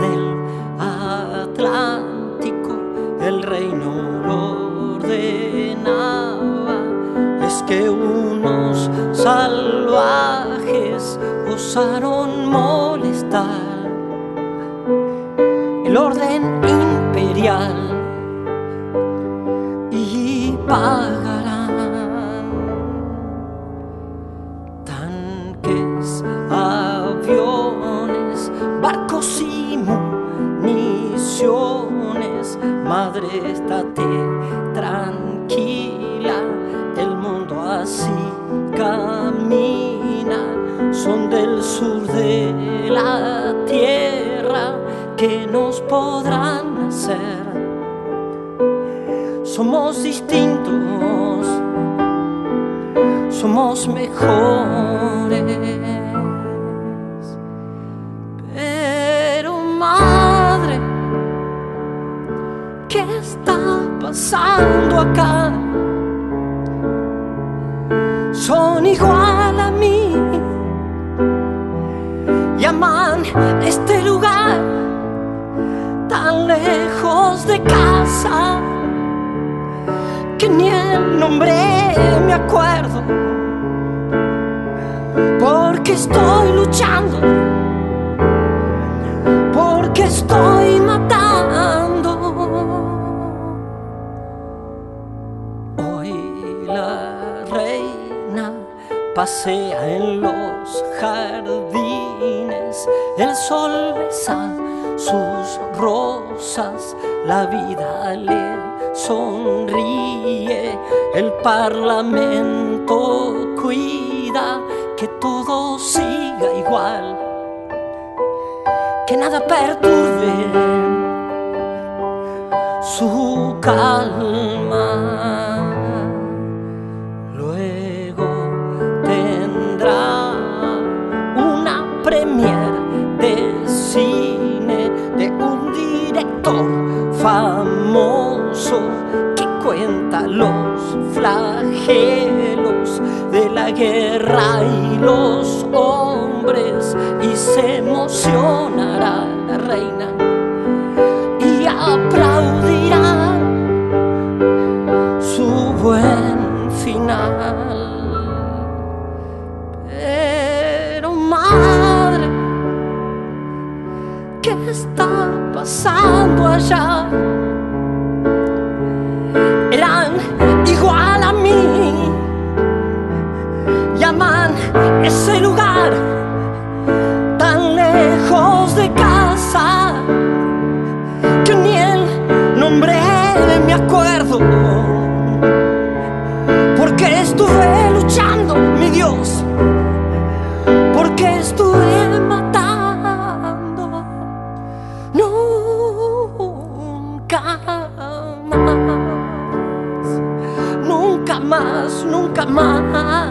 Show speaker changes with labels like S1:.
S1: del Atlántico el reino lo ordenaba. Es que unos salvajes osaron molestar el orden imperial y pagarán tanques, aviones, barcos y municiones. Madre, estate tranquila, el mundo así camina. Son del sur de la tierra, que nos podrán hacer. Somos distintos, somos mejores. Pero madre, ¿qué está pasando acá? Son igual a mí y aman este lugar tan lejos de casa que ni el nombre me acuerdo, porque estoy luchando, porque estoy matando. Hoy la reina pasea en los jardines, el sol besa sus rosas, la vida le sonríe, el parlamento cuida que todo siga igual, que nada perturbe su calma. Luego tendrá una premier de cine de un director famoso que cuenta los flagelos de la guerra y los hombres, y se emocionará la reina y aplaudirá su buen final. Pero madre, ¿qué está pasando allá? Eran igual a mí, llaman ese lugar tan lejos de casa que ni el nombre me acuerdo, porque estuve luchando, mi Dios, porque estuve matando. Nunca más, nunca más, nunca más.